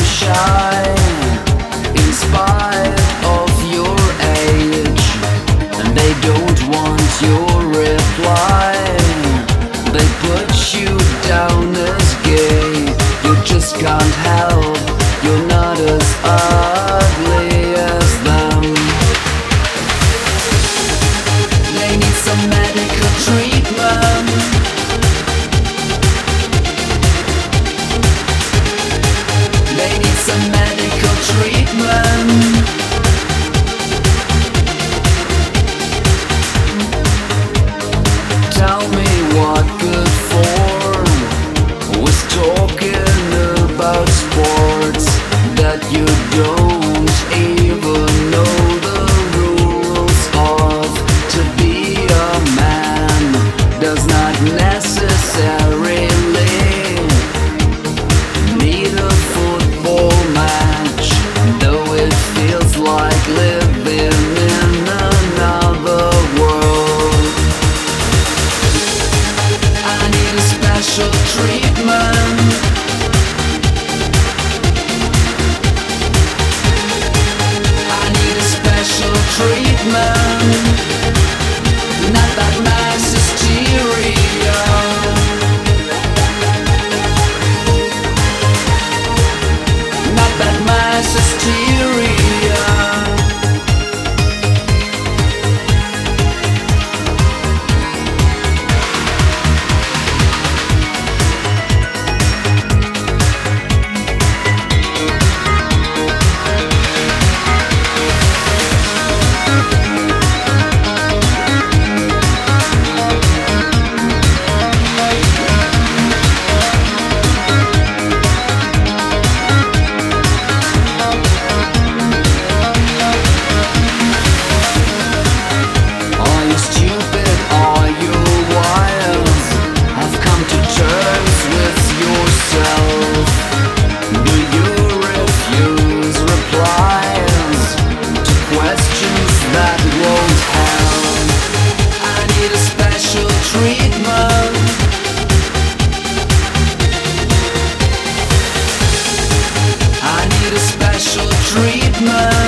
shine in spite of your age, and they don't want your reply. They put you down as gay. You just can't help, you're not as ugly as them. They need some medical treatment. They need some medical treatment. Tell me what good form was talking about sports that you don't even know the rules of. To be a man does not necessarily need a football match, though it feels like living in another world. I need a special treatment. I need a special treatment. Not that mass hysteria. Not that mass hysteria. Are you stupid? Are you wild? I've come to terms with yourself. Do you refuse replies to questions that won't help? I need a special treatment. I need a special treatment.